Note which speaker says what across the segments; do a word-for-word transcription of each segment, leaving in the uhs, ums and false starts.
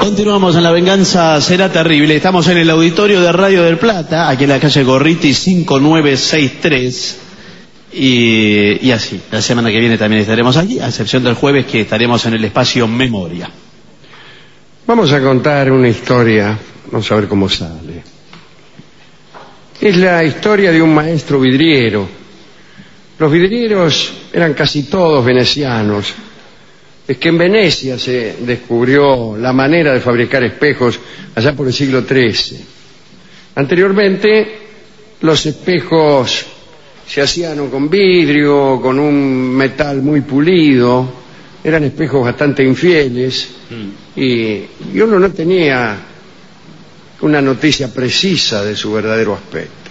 Speaker 1: Continuamos en La Venganza Será Terrible. Estamos en el auditorio de Radio del Plata, aquí en la calle Gorriti cinco nueve seis tres. Y, y así, la semana que viene también estaremos aquí, a excepción del jueves que estaremos en el espacio Memoria.
Speaker 2: Vamos a contar una historia, vamos a ver cómo sale. Es la historia de un maestro vidriero. Los vidrieros eran casi todos venecianos. Es que en Venecia se descubrió la manera de fabricar espejos allá por el siglo trece. Anteriormente, los espejos se hacían con vidrio, con un metal muy pulido. Eran espejos bastante infieles mm. y, y uno no tenía una noticia precisa de su verdadero aspecto.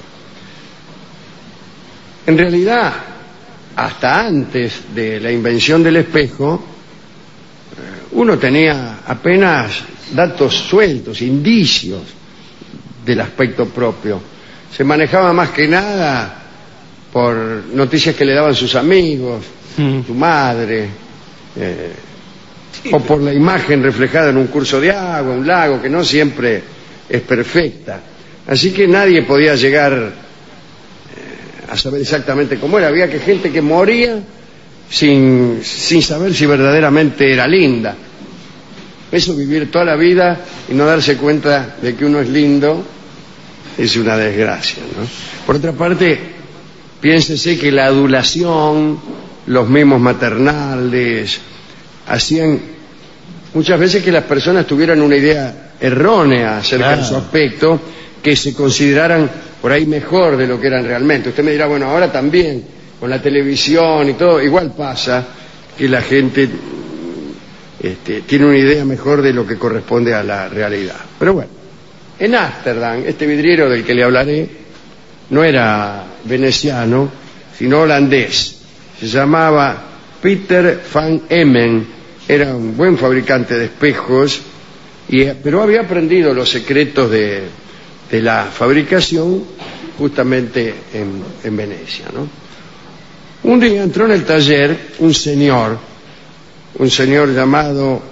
Speaker 2: En realidad, hasta antes de la invención del espejo, uno tenía apenas datos sueltos, indicios del aspecto propio. Se manejaba más que nada por noticias que le daban sus amigos, mm. su madre, eh, sí, o por la imagen reflejada en un curso de agua, un lago, que no siempre es perfecta. Así que nadie podía llegar eh, a saber exactamente cómo era. Había que gente que moría sin, sin saber si verdaderamente era linda. Eso, vivir toda la vida y no darse cuenta de que uno es lindo, es una desgracia, ¿no? Por otra parte, piénsese que la adulación, los mimos maternales, hacían muchas veces que las personas tuvieran una idea errónea acerca claro. de su aspecto, que se consideraran por ahí mejor de lo que eran realmente. Usted me dirá, bueno, ahora también, con la televisión y todo, igual pasa que la gente este, tiene una idea mejor de lo que corresponde a la realidad. Pero bueno, en Ámsterdam, este vidriero del que le hablaré no era veneciano, sino holandés. Se llamaba Peter van Emmen, era un buen fabricante de espejos, y, pero había aprendido los secretos de, de la fabricación justamente en, en Venecia, ¿no? Un día entró en el taller un señor, un señor llamado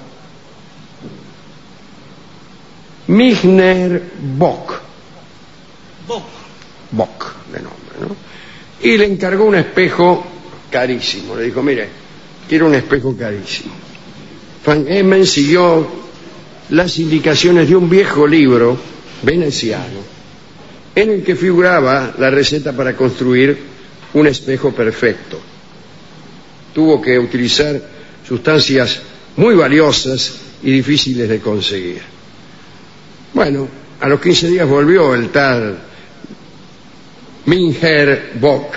Speaker 2: Migner Bock.
Speaker 1: Bock.
Speaker 2: Bock, de nombre, ¿no? Y le encargó un espejo carísimo. Le dijo, mire, quiero un espejo carísimo. Van Emmen siguió las indicaciones de un viejo libro veneciano en el que figuraba la receta para construir un espejo perfecto. Tuvo que utilizar sustancias muy valiosas y difíciles de conseguir. Bueno, a los quince días volvió el tal Migner Bock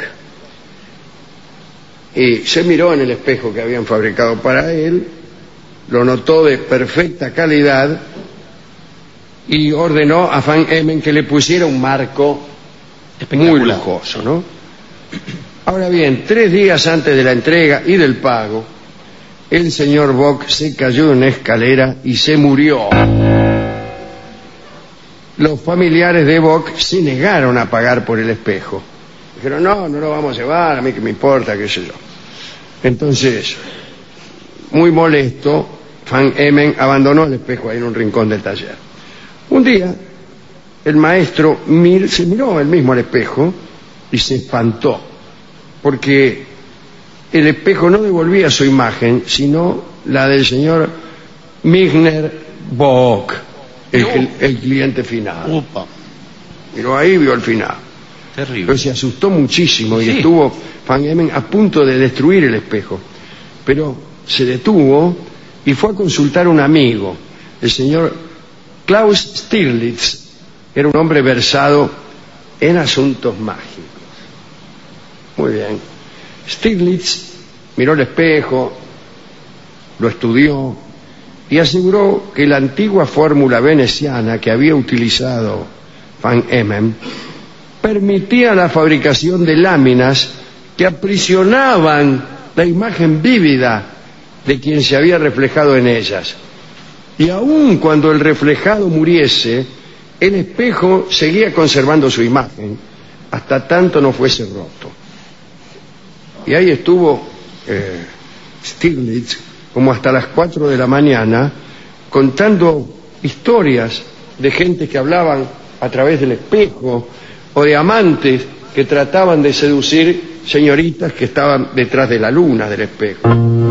Speaker 2: y se miró en el espejo que habían fabricado para él, lo notó de perfecta calidad y ordenó a Van Emmen que le pusiera un marco muy lujoso, ¿no? Ahora bien, tres días antes de la entrega y del pago, el señor Bock se cayó de una escalera y se murió. Los familiares de Bock se negaron a pagar por el espejo. Dijeron, no, no lo vamos a llevar, a mí que me importa, qué sé yo. Entonces, muy molesto, Van Emmen abandonó el espejo ahí en un rincón del taller. Un día, el maestro mir, se miró él mismo al espejo y se espantó, porque el espejo no devolvía su imagen, sino la del señor Migner Bock, el, el, el cliente final.
Speaker 1: Upa.
Speaker 2: Pero ahí vio el final.
Speaker 1: Terrible.
Speaker 2: Pero se asustó muchísimo y
Speaker 1: sí.
Speaker 2: estuvo Van Emmen a punto de destruir el espejo. Pero se detuvo y fue a consultar a un amigo, el señor Klaus Stirlitz. Era un hombre versado en asuntos mágicos. Muy bien. Stirlitz miró el espejo, lo estudió y aseguró que la antigua fórmula veneciana que había utilizado Van Emmen permitía la fabricación de láminas que aprisionaban la imagen vívida de quien se había reflejado en ellas. Y aun cuando el reflejado muriese, el espejo seguía conservando su imagen hasta tanto no fuese roto. Y ahí estuvo eh, Stirlitz como hasta las cuatro de la mañana contando historias de gente que hablaban a través del espejo, o de amantes que trataban de seducir señoritas que estaban detrás de la luna del espejo.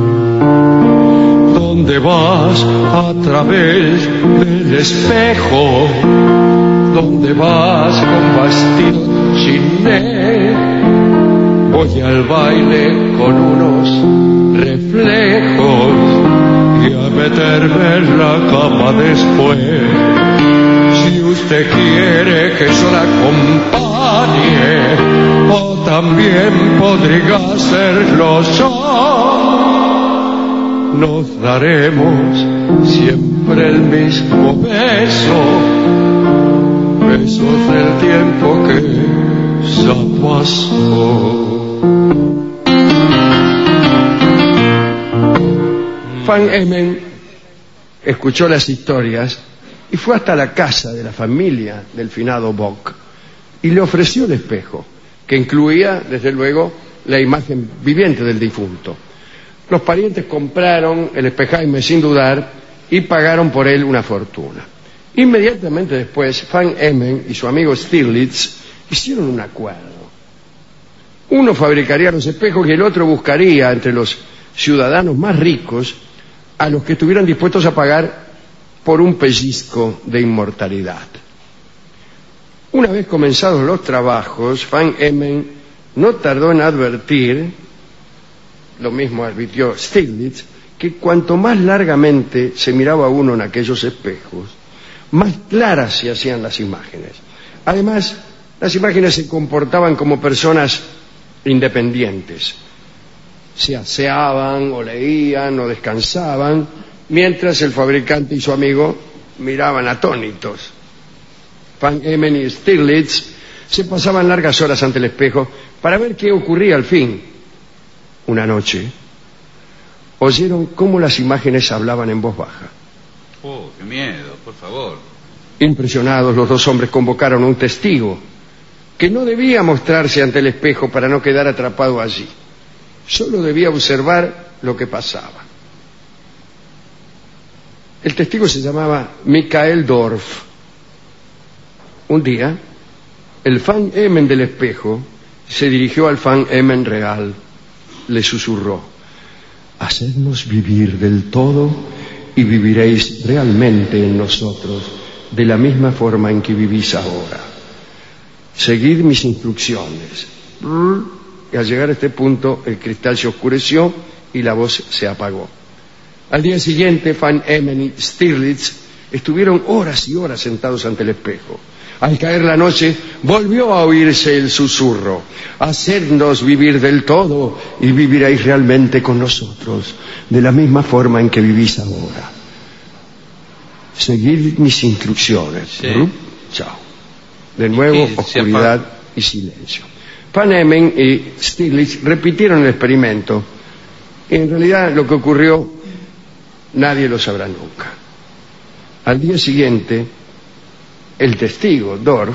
Speaker 3: ¿Dónde vas a través del espejo? ¿Dónde vas con vestido chiné? Voy al baile con unos reflejos y a meterme en la cama después. Si usted quiere que yo la acompañe, o también podría hacerlo yo, nos daremos siempre el mismo beso, besos del tiempo que ya pasó.
Speaker 2: Van Hemen escuchó las historias y fue hasta la casa de la familia del finado Bock y le ofreció el espejo, que incluía, desde luego, la imagen viviente del difunto. Los parientes compraron el espejaime sin dudar y pagaron por él una fortuna. Inmediatamente después, Van Hemen y su amigo Stirlitz hicieron un acuerdo. Uno fabricaría los espejos y el otro buscaría entre los ciudadanos más ricos a los que estuvieran dispuestos a pagar por un pellizco de inmortalidad. Una vez comenzados los trabajos, Van Hemen no tardó en advertir, lo mismo advirtió Stiglitz, que cuanto más largamente se miraba uno en aquellos espejos, más claras se hacían las imágenes. Además, las imágenes se comportaban como personas independientes. Se aseaban o leían o descansaban, mientras el fabricante y su amigo miraban atónitos. Van Hemen y Stirlitz se pasaban largas horas ante el espejo para ver qué ocurría al fin. Una noche oyeron cómo las imágenes hablaban en voz baja.
Speaker 4: ¡Oh, qué miedo! Por favor.
Speaker 2: Impresionados, los dos hombres convocaron a un testigo que no debía mostrarse ante el espejo para no quedar atrapado allí. Solo debía observar lo que pasaba. El testigo se llamaba Michael Dorf. Un día, el Van Hemen del espejo se dirigió al Van Hemen real. Le susurró: hacednos vivir del todo y viviréis realmente en nosotros de la misma forma en que vivís ahora. Seguid mis instrucciones. Y al llegar a este punto, el cristal se oscureció y la voz se apagó. Al día siguiente, Van Hemen y Stirlitz estuvieron horas y horas sentados ante el espejo. Al caer la noche, volvió a oírse el susurro: hacednos vivir del todo y viviréis realmente con nosotros, de la misma forma en que vivís ahora. Seguid mis instrucciones.
Speaker 4: Sí.
Speaker 2: Chao. De nuevo,
Speaker 4: Sí,
Speaker 2: oscuridad y silencio. Van Hemen y Stiglitz repitieron el experimento. En realidad, lo que ocurrió, nadie lo sabrá nunca. Al día siguiente, el testigo, Dorf,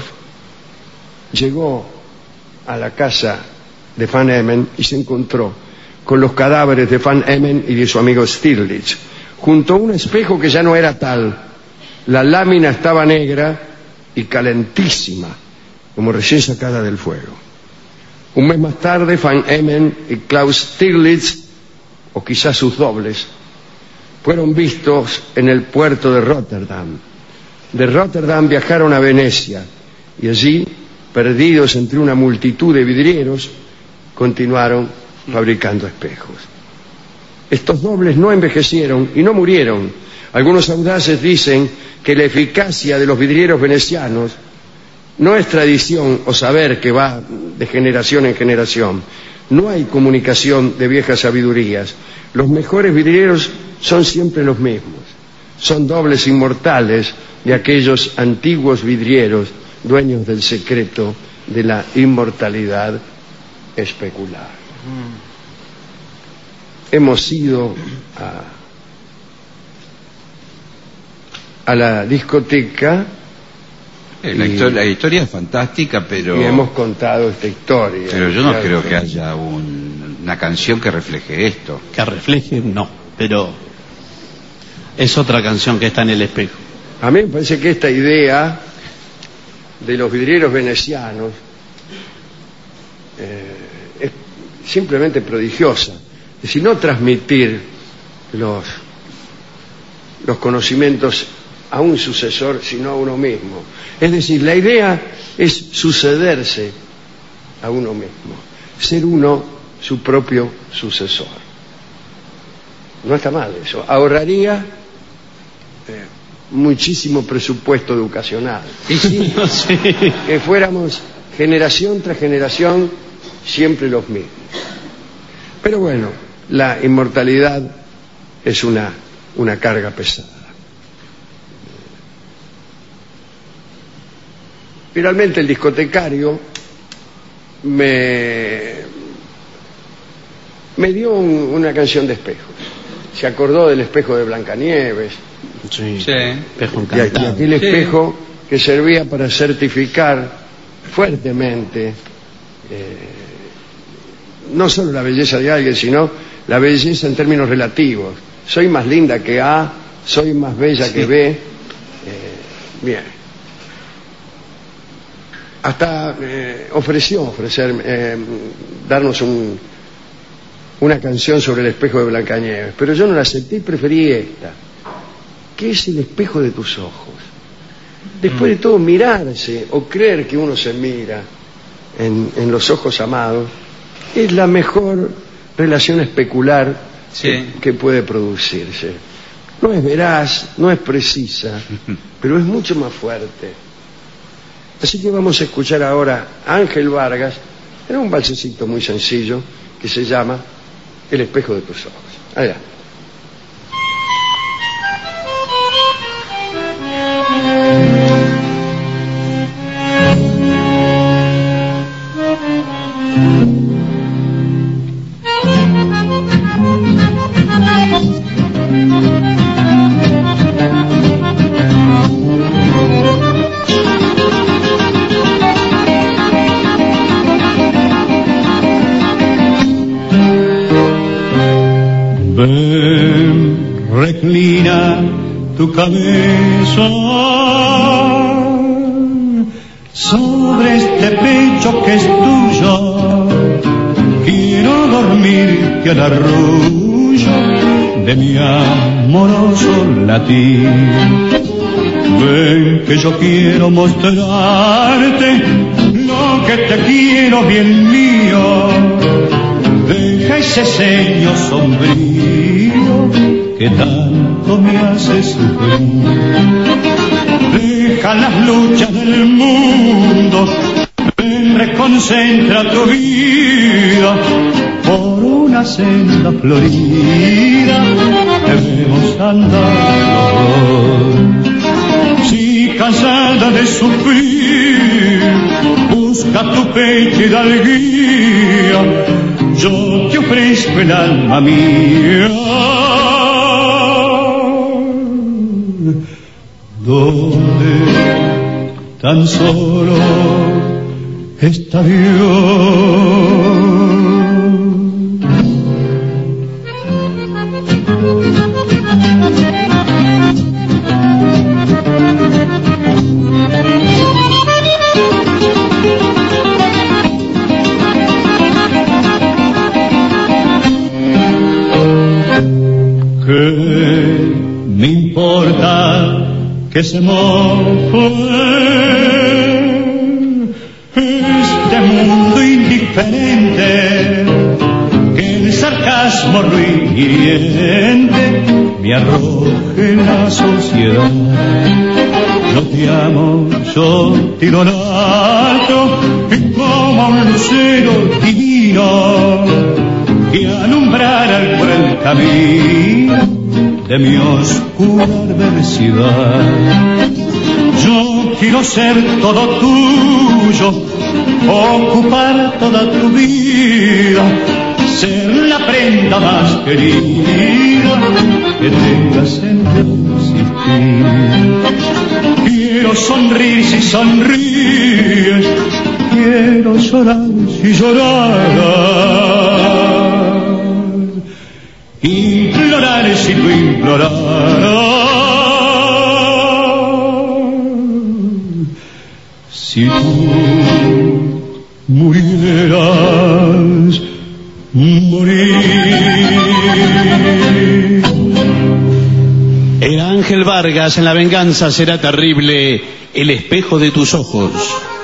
Speaker 2: llegó a la casa de Van Hemen y se encontró con los cadáveres de Van Hemen y de su amigo Stirlitz, junto a un espejo que ya no era tal. La lámina estaba negra y calentísima, como recién sacada del fuego. Un mes más tarde, Van Hemen y Klaus Stirlitz, o quizás sus dobles, fueron vistos en el puerto de Rotterdam. De Rotterdam viajaron a Venecia y allí, perdidos entre una multitud de vidrieros, continuaron fabricando espejos. Estos dobles no envejecieron y no murieron. Algunos audaces dicen que la eficacia de los vidrieros venecianos no es tradición o saber que va de generación en generación. No hay comunicación de viejas sabidurías. Los mejores vidrieros son siempre los mismos. Son dobles inmortales de aquellos antiguos vidrieros, dueños del secreto de la inmortalidad especular. Mm. Hemos ido a, a la discoteca.
Speaker 4: Eh, la, historia, la historia es fantástica, pero...
Speaker 2: Y hemos contado esta historia.
Speaker 4: Pero yo no creo que haya un, una canción que refleje esto.
Speaker 1: Que refleje, no, pero es otra canción que está en el espejo.
Speaker 2: A mí me parece que esta idea de los vidrieros venecianos eh, es simplemente prodigiosa. Es decir, no transmitir los, los conocimientos a un sucesor, sino a uno mismo. Es decir, la idea es sucederse a uno mismo, ser uno su propio sucesor. No está mal eso. Ahorraría eh, muchísimo presupuesto educacional. Y si sí. que fuéramos generación tras generación siempre los mismos. Pero bueno, la inmortalidad es una, una carga pesada. Finalmente el discotecario me, me dio un, una canción de espejos. Se acordó del espejo de Blancanieves.
Speaker 1: Sí,
Speaker 2: sí.
Speaker 1: Espejo
Speaker 2: y, y aquel espejo sí. que servía para certificar fuertemente eh, no solo la belleza de alguien, sino la belleza en términos relativos. Soy más linda que A, soy más bella sí. que B. Eh, bien. Hasta eh, ofreció ofrecer, eh, darnos un, una canción sobre el espejo de Blancanieves, pero yo no la acepté y preferí esta. ¿Qué es el espejo de tus ojos? Después de todo, mirarse o creer que uno se mira en, en los ojos amados es la mejor relación especular sí. que, que puede producirse. No es veraz, no es precisa, pero es mucho más fuerte. Así que vamos a escuchar ahora a Ángel Vargas en un valsecito muy sencillo que se llama El espejo de tus ojos. Allá.
Speaker 5: Ven, reclina tu cabeza sobre este pecho que es tuyo. Quiero dormirte al arrullo de mi amoroso latir. Ven que yo quiero mostrarte lo que te quiero, bien mío. Deja ese ceño sombrío que tanto me hace sufrir. Deja las luchas del mundo, ven, reconcentra tu vida por una senda florida. Debemos andar. Si cansada de sufrir, busca tu pecho y dale guía. Yo te ofrezco el alma mía, donde tan solo está Dios. ¿Qué me importa que se moje este mundo indiferente, que el sarcasmo ruiente me arroje en la sociedad? Yo te amo, yo te idolato como un lucero divino que alumbrara el buen camino de mi oscura adversidad. Yo quiero ser todo tuyo, ocupar toda tu vida, ser la prenda más querida que tengas en tu existir. Quiero sonreír si sonríes, quiero llorar si lloraras, implorar si tú imploraras. Si tú murieras, morir.
Speaker 1: Era Ángel Vargas en La venganza será terrible, el espejo de tus ojos.